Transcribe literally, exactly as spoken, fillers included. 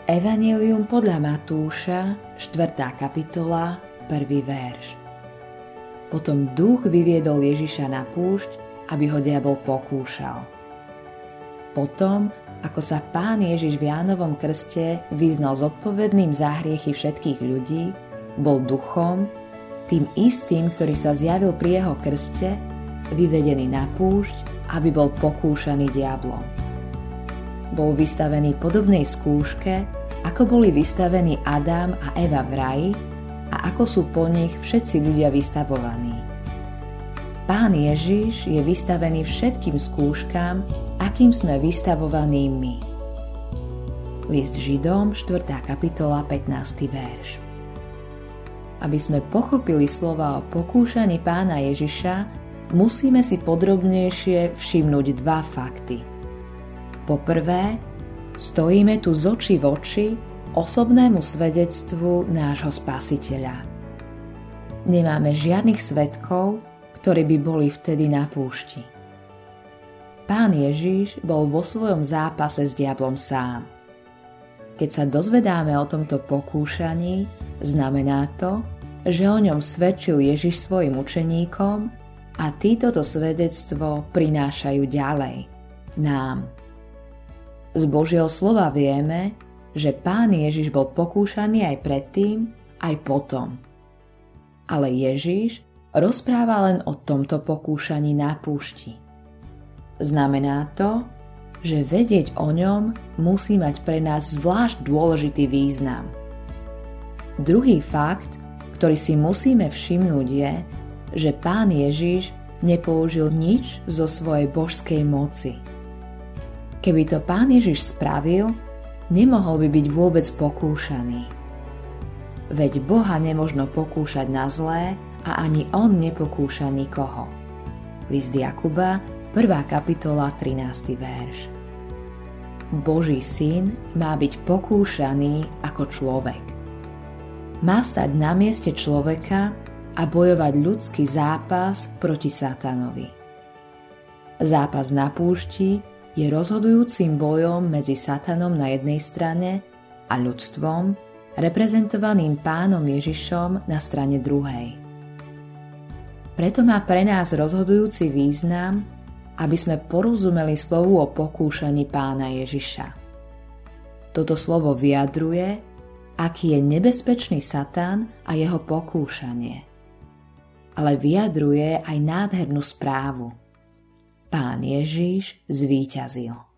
Evanjelium podľa Matúša, štvrtá kapitola, prvý verš. Potom duch vyviedol Ježiša na púšť, aby ho diabol pokúšal. Potom, ako sa Pán Ježiš v Jánovom krste vyznal zodpovedným za hriechy všetkých ľudí, bol duchom, tým istým, ktorý sa zjavil pri jeho krste, vyvedený na púšť, aby bol pokúšaný diablom. Bol vystavený podobnej skúške, ako boli vystavení Adam a Eva v raji a ako sú po nich všetci ľudia vystavovaní. Pán Ježiš je vystavený všetkým skúškam, akým sme vystavovaní my. List Židom, štvrtá kapitola, pätnásty verš. Aby sme pochopili slova o pokúšaní Pána Ježiša, musíme si podrobnejšie všimnúť dva fakty. Po prvé, stojíme tu z očí v oči osobnému svedectvu nášho Spasiteľa. Nemáme žiadnych svedkov, ktorí by boli vtedy na púšti. Pán Ježiš bol vo svojom zápase s diablom sám. Keď sa dozvedáme o tomto pokúšaní, znamená to, že o ňom svedčil Ježiš svojim učeníkom a títo to svedectvo prinášajú ďalej, nám. Z Božieho slova vieme, že Pán Ježiš bol pokúšaný aj predtým, aj potom. Ale Ježiš rozpráva len o tomto pokúšaní na púšti. Znamená to, že vedieť o ňom musí mať pre nás zvlášť dôležitý význam. Druhý fakt, ktorý si musíme všimnúť, je, že Pán Ježiš nepoužil nič zo svojej božskej moci. Keby to Pán Ježiš spravil, nemohol by byť vôbec pokúšaný. Veď Boha nemožno pokúšať na zlé a ani On nepokúša nikoho. List Jakuba, prvá kapitola, trinásty verš. Boží syn má byť pokúšaný ako človek. Má stať na mieste človeka a bojovať ľudský zápas proti satanovi. Zápas na púšti je rozhodujúcim bojom medzi satanom na jednej strane a ľudstvom, reprezentovaným Pánom Ježišom na strane druhej. Preto má pre nás rozhodujúci význam, aby sme porozumeli slovu o pokúšaní Pána Ježiša. Toto slovo vyjadruje, aký je nebezpečný Satan a jeho pokúšanie. Ale vyjadruje aj nádhernú správu. Pán Ježiš zvíťazil.